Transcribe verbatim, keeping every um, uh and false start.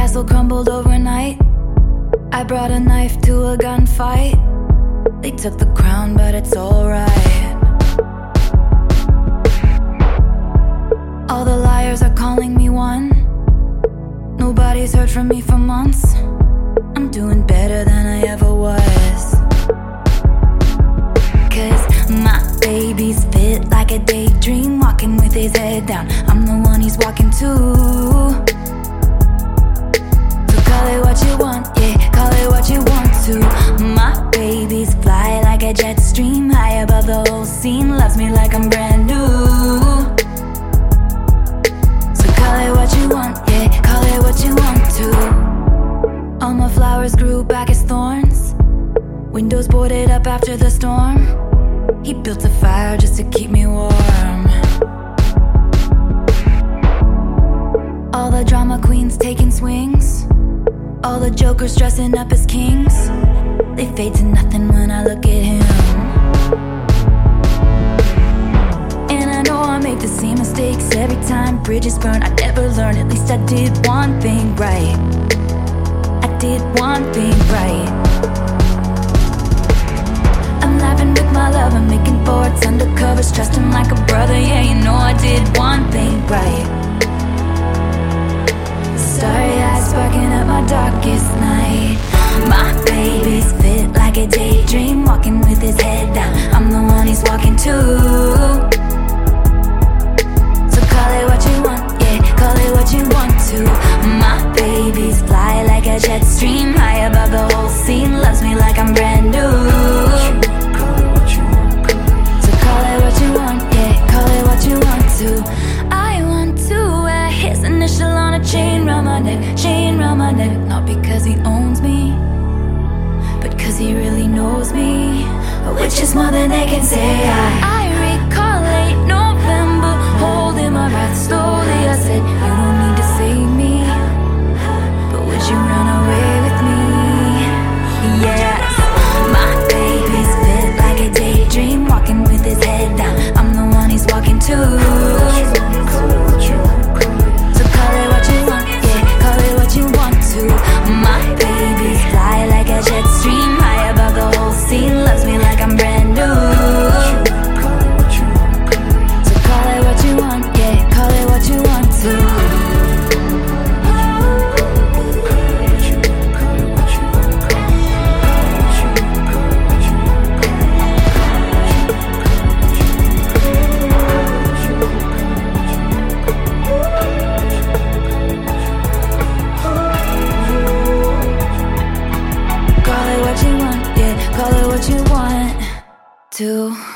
castle crumbled overnight. I brought a knife to a gunfight. They took the crown, but it's alright. All the liars are calling me one. Nobody's heard from me for months. I'm doing better than I ever was. Cause my baby's fit like a daydream, walking with his head down. I'm the one he's walking to. So call it what you want, yeah, call it what you want to. My baby's fly like a jet stream, high above the whole scene, loves me like I'm brand new. So call it what you want, yeah, call it what you want to. All my flowers grew back as thorns, windows boarded up after the storm. He built a fire just to keep me warm. All the drama queens taking swings, all the jokers dressing up as kings. They fade to nothing when I look at him. And I know I make the same mistakes every time. Bridges burn, I never learn. At least I did one thing right. I did one thing right. I'm laughing with my love, I'm making forwards undercovers, trust him like a brother. Yeah, you know I did one thing right. Starry eyes sparking up my darkest night. My baby's fit like a daydream, walking with his head down. I'm the one he's walking to. So call it what you want, yeah, call it what you want to. My baby's fly like a jet stream, high above the whole scene, loves me like I'm brand new. So call it what you want, yeah, call it what you want to. I want to wear his initial on a chain round my neck, chain round my neck. Not because he owns me, but cause he really knows me, which is more than they can say. I, I recall late November, holding my breath slowly. I said, you don't need to save me, but would you run away with me? Yes, my baby's fit like a daydream, walking with his head down. I'm the one he's walking to. So call it what you want, yeah, call it what you want to. My baby's fly like a jet stream, high above the whole scene, loves me like I'm brand new. So call it what you want, yeah, call it what you want to. Call it what you want, yeah, call it what you want to.